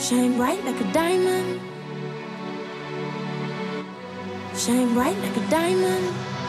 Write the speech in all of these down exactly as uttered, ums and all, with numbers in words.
Shine bright like a diamond. Shine bright like a diamond.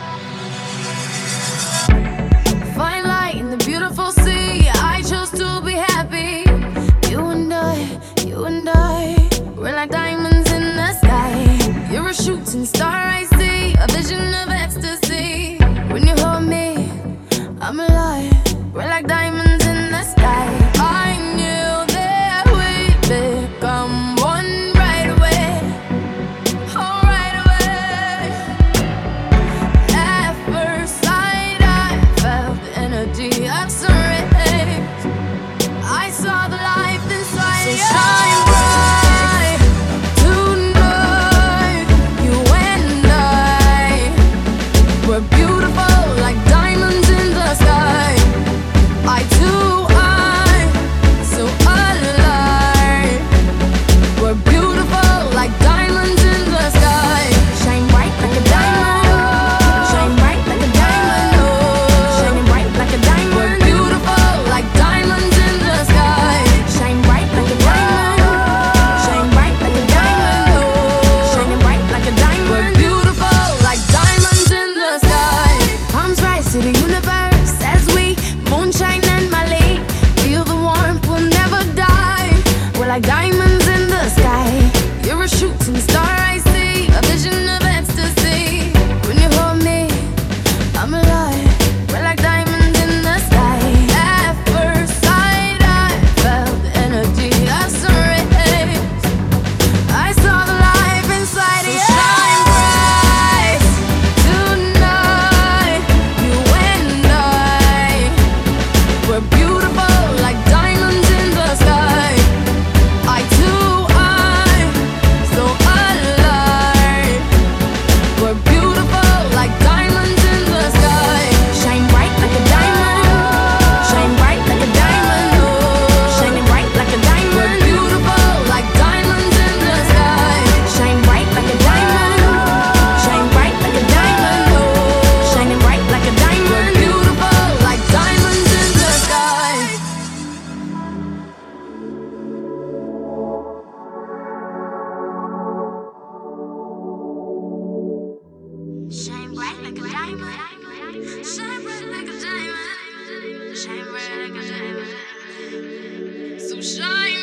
Fine light in the beautiful sea. I chose to be happy. You and I, you and I, we're like diamonds in the sky. You're a shooting star I see, a vision of ecstasy. When you hold me, I'm alive. We're like diamonds in the sky. I knew that we'd become one right away. Oh, right away. At first sight, I felt the energy of sun rays. I saw the life inside you. So shine bright tonight. You and I, we're beautiful like diamonds in the sky. I too, I'm so alive. We're beautiful like diamonds in the sky. Shine bright like a diamond. Shine bright like a diamond. Oh, shining bright like a diamond. We're beautiful like diamonds in the sky. Shine bright like a diamond. Shine bright like a diamond. Oh, shining bright like a diamond. We're beautiful like diamonds in the sky. Palms rise to the universe as we moonshine and Mali. Feel the warmth, we'll never die. We're like diamonds in the sky. You're a shooting star I see, a vision of ecstasy. When you hold me, I'm alive. We're like diamonds in the sky. At first sight, I felt the energy of sun rays. I saw the life inside of you. Shine bright tonight. You and I, we're beautiful like diamonds in the sky. I too, I'm so alive. We're beautiful like diamonds in the sky. Shine bright like a diamond. Shine bright like a diamond. Oh, shining bright like a diamond. We're beautiful like diamonds in the sky. Shine bright like a diamond. Shine bright like a diamond. Oh, shining bright like a diamond. We're beautiful like diamonds in the sky. Shine bright like a diamond. Shine bright like a diamond. Shine bright like a diamond. So shine.